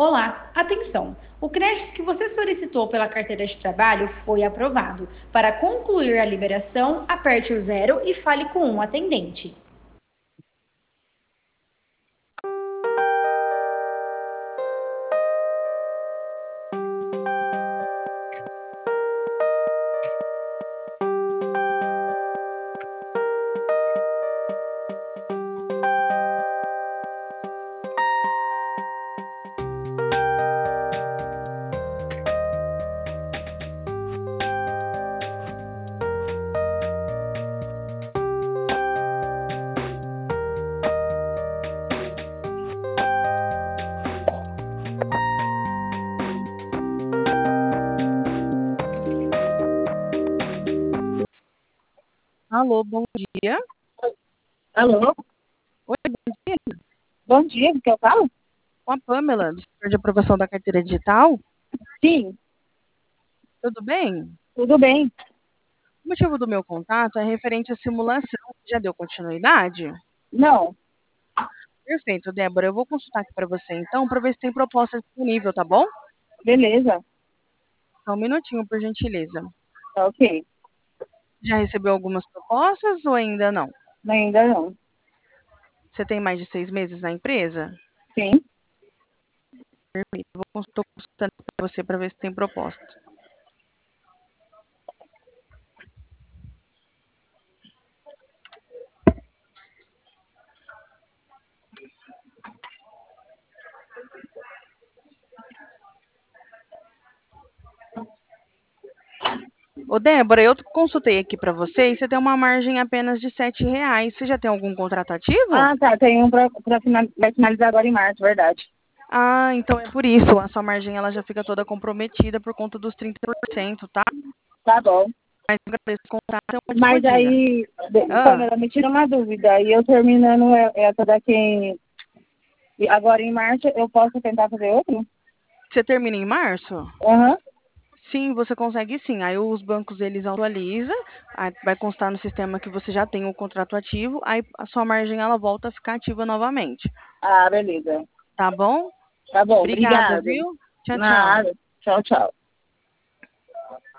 Olá, atenção! O crédito que você solicitou pela carteira de trabalho foi aprovado. Para concluir a liberação, aperte o zero e fale com um atendente. Alô, bom dia. Alô? Oi, bom dia. Bom dia, que eu falo? Com a Pamela, do setor de aprovação da carteira digital. Sim, Tudo bem? tudo bem. O motivo do meu contato é referente à simulação. Já deu continuidade? Não, Perfeito, Débora. Eu vou consultar aqui para você então, para ver se tem proposta disponível, tá bom? beleza. Só um minutinho, por gentileza. Tá ok. Já recebeu algumas propostas ou ainda não? Ainda não. Você tem mais de 6 meses na empresa? Sim. Perfeito. Estou consultando para você para ver se tem proposta. Ô, Débora, eu consultei aqui para você e você tem uma margem apenas de R$ 7. Você já tem algum contrato ativo? Ah, tá. Tem um vai finalizar agora em março, verdade. Ah, então é por isso. A sua margem ela já fica toda comprometida por conta dos 30%, tá? Tá bom. Mas eu agradeço o contato, é um ótimo Mas dia. aí, Ah, Pamela, me tira uma dúvida. E eu terminando essa daqui agora em março, eu posso tentar fazer outro? você termina em março? Aham. Sim, você consegue sim. Aí os bancos eles atualizam, aí vai constar no sistema que você já tem o contrato ativo, aí a sua margem ela volta a ficar ativa novamente. Ah, beleza. Tá bom? Tá bom, Obrigada, obrigado. viu? Tchau, tchau. Nada. Tchau, tchau.